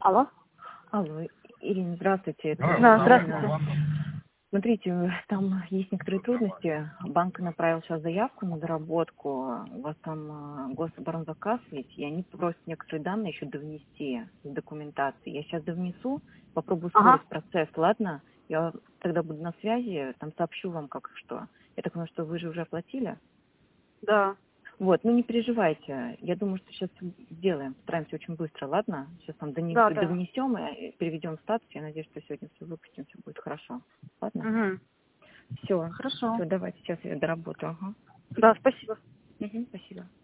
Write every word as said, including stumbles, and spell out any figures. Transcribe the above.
Алло. Алло, Ирина, здравствуйте. Это Да, Ирина. здравствуйте. Смотрите, там есть некоторые трудности. Банк направил сейчас заявку на доработку. У вас там э, гособоронзаказ ведь, и они просят некоторые данные еще довнести с документации. Я сейчас довнесу, попробую ускорить Ага. процесс, ладно? Я тогда буду на связи, там сообщу вам, как и что. Я так понимаю, что вы же уже оплатили? Да. Вот, ну не переживайте. Я думаю, что сейчас сделаем. Постараемся очень быстро, ладно? Сейчас там Да, да. довнесем и переведем в статус. Я надеюсь, что сегодня все выпустим, все будет хорошо. Ладно? Угу. Все. Хорошо. Все, давайте сейчас я доработаю. Ага. Да, спасибо. Угу, спасибо.